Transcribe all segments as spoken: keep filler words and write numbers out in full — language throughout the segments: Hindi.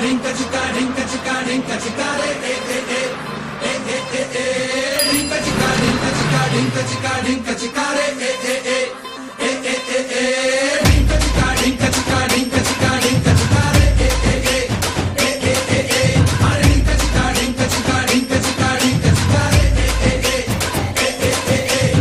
rinka chika rinka chika rinka chika re e e e e e e e rinka chika rinka chika rinka chika rinka chika re e e e e e e e rinka chika rinka chika rinka chika rinka chika re e e e e e e e rinka chika rinka chika rinka chika rinka chika re e e e e e e e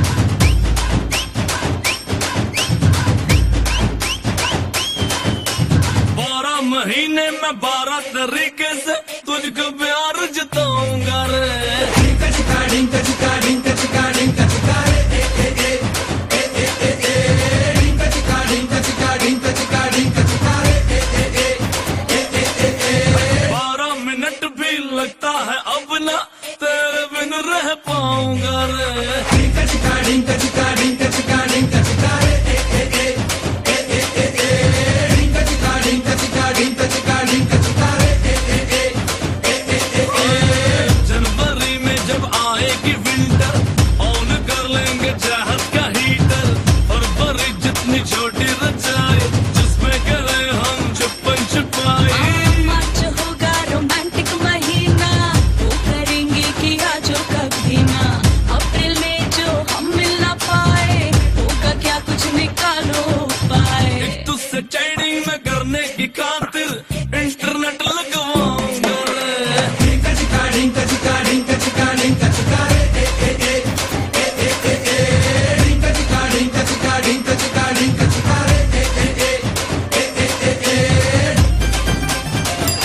बारह महीने में बारह तरीके से तुझको प्यार जताऊंगा रे rinka chika rinka chika rinka chika rinka chika re e e e e e e e rinka chika rinka chika rinka chika rinka chika re e e e e e e e बारह मिनट भी लगता है अब ना तेरे बिन रह पाऊंगा रे rinka chika rinka chika rinka chika rinka chika re e e e e e e e rinka chika rinka chika rinka chika rinka chika re e e e e e e e जनवरी में जब आएगी विंटर ऑन कर लेंगे चाहत का हीटर फरवरी जितनी छोटी रजाई जिसमें करे हम छुपन छुपाई मार्च होगा रोमांटिक महीना वो करेंगे किया जो कभी ना अप्रैल में जो हम मिल ना पाए होगा क्या कुछ निकालो पाए एक तुझसे चैटिंग में करने की खातिर इंटरनेट लगवाऊंगा रे rinka chika rinka chika rinka chika rinka chika re e e e e e e e rinka chika rinka chika rinka chika rinka chika re e e e e e e e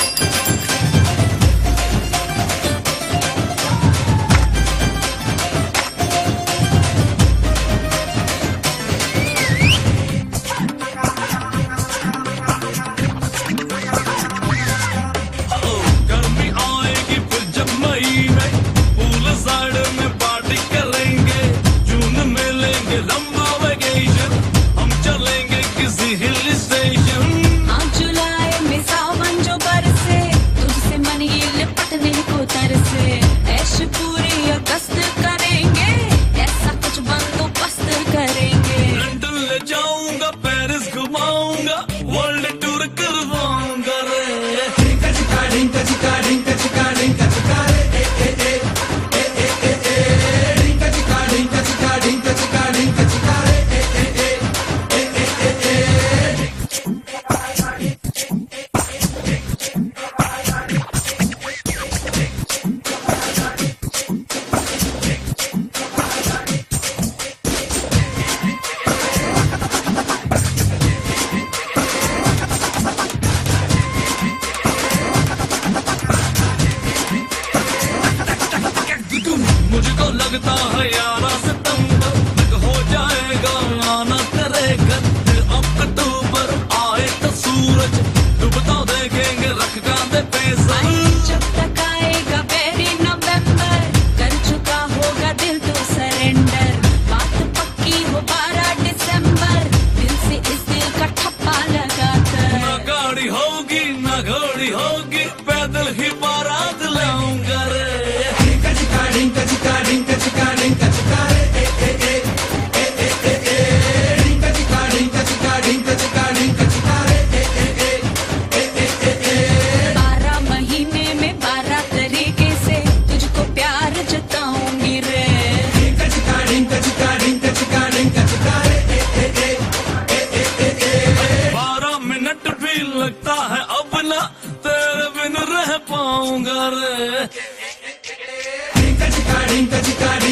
गर्मी आएगी फिर जब मई में पूल साइड में पार्टी करेंगे जून में लेंगे लंबा वेकेशन हम चलेंगे किसी हिल स्टेशन हाँ जुलाई में सावन जो बरसे तुझसे मन ये लिपटने को तरसे ऐश पूरी अगस्त करेंगे ऐसा कुछ बंदोबस्त करेंगे लंदन ले जाऊंगा पेरिस घुमाऊंगा वर्ल्ड टूर करवाऊंगा रे rinka chika rinka chika rinka chika rinka chika re e e e e e e e rinka chika rinka chika rinka chika rinka chika re e e e e e e e मुझको लगता है यारा सितंबर तक हो जाएगा आना तेरे घर फिर अक्टूबर आए तो सूरज डूबता देखेंगे रख गांधे पैसा जब तक आएगा वेरी नवंबर कर चुका होगा दिल तो सरेंडर बात पक्की हो बारह दिसंबर दिल से इस दिल का ठप्पा लगा कर ना गाड़ी होगी ना घोड़ी होगी पैदल ही बारात लाऊंगा रे rinka chika rinka chika rinka chika rinka chika re e e e e e e e rinka chika rinka chika rinka chika rinka chika re e e e e e e e बारह महीने में बारह तरीके से तुझको प्यार जताऊंगी रे rinka chika rinka chika rinka chika rinka chika re e e e e e e e बारह मिनट भी लगता है अब ना तेरे बिन रह पाऊंगा रे rinka chika rinka chika